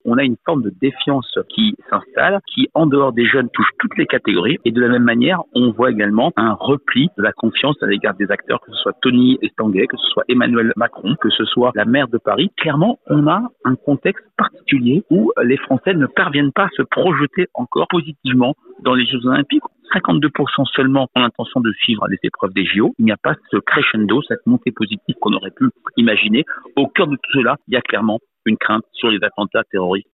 on a une forme de défiance qui s'installe, qui en dehors des jeunes touche toutes les catégories. Et de la même manière, on voit également un repli de la confiance à l'égard des acteurs, que ce soit Tony Estanguet, que ce soit Emmanuel Macron, que ce soit la maire de Paris. Clairement, on a un contexte particulier où les Français ne parviennent pas à se projeter encore positivement dans les Jeux Olympiques. 52% seulement ont l'intention de suivre les épreuves des JO. Il n'y a pas ce crescendo, cette montée positive qu'on aurait pu imaginer. Au cœur de tout cela, il y a clairement une crainte sur les attentats terroristes